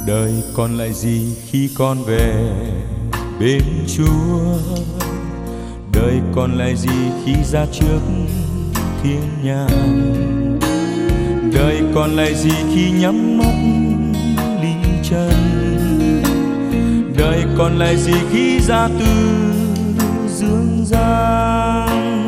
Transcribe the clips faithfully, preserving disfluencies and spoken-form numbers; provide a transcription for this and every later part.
Đời còn lại gì khi con về bên Chúa? Đời còn lại gì khi ra trước thiên nhãn? Đời còn lại gì khi nhắm mắt ly chân? Đời còn lại gì khi ra từ dương gian?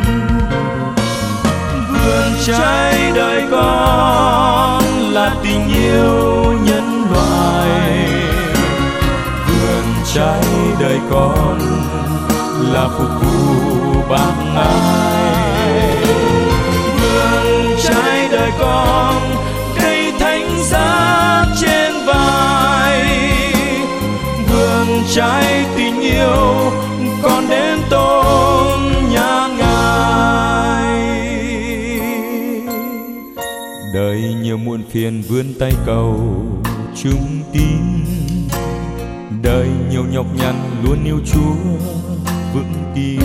Vườn trái đời con là tình yêu nhân loại. Vườn trái đời con là phục vụ bác ái. Vườn trái đời con cây thánh giá trên vai. Vườn trái tình yêu con đến tôn nhã Ngài. Đời nhiều muộn phiền vươn tay cầu chung tín. Đời nhiều nhọc nhằn luôn yêu Chúa vững tin.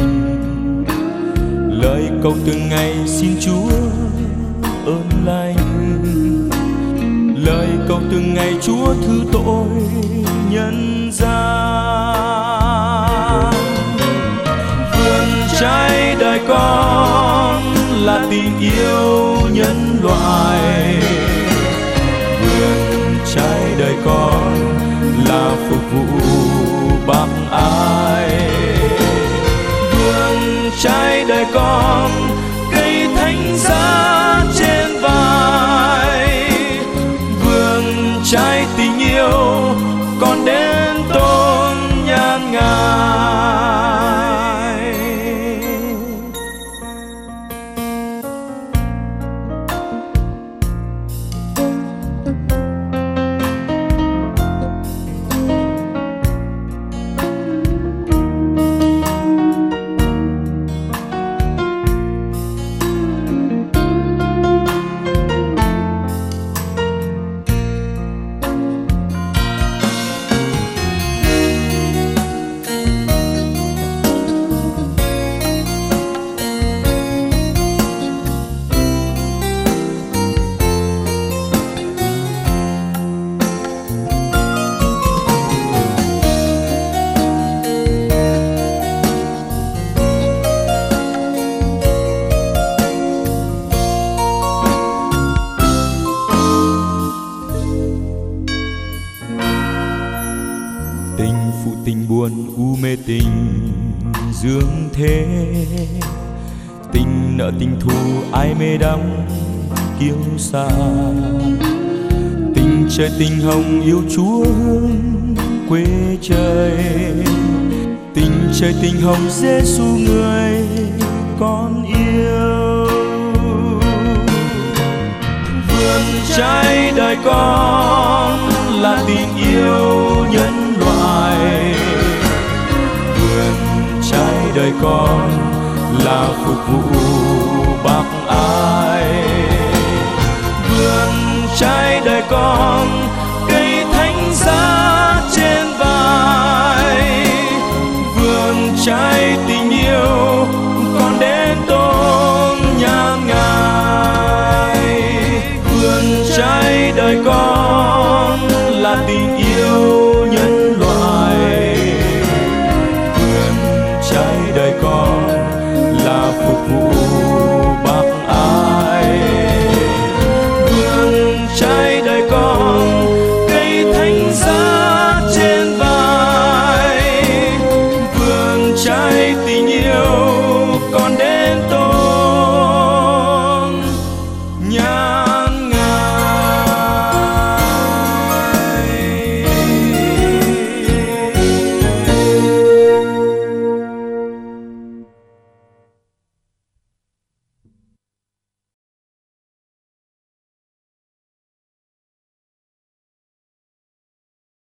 Lời cầu từng ngày xin Chúa ơn lành. Lời cầu từng ngày Chúa thứ tội nhân gian. Vườn trái đời con là tình yêu nhân loại. Vườn trái đời con là phục vụ bác ái. Vườn trái đời con cây thánh giá trên vai. Vườn trái tình yêu con đến tôn nhãn Ngài. Tình phụ tình buồn u mê tình dương thế. Tình nợ tình thù ai mê đắm kiêu sa. Tình trời tình hồng yêu Chúa hương quê trời. Tình trời tình hồng Giêsu người con yêu. Vườn trái đời con là tình yêu nhân loại. Vườn trái đời con là phục vụ bác ái. Vườn trái đời con cây thánh giá trên vai. Vườn trái tình yêu con đến tôn nhãn Ngài. Vườn trái đời con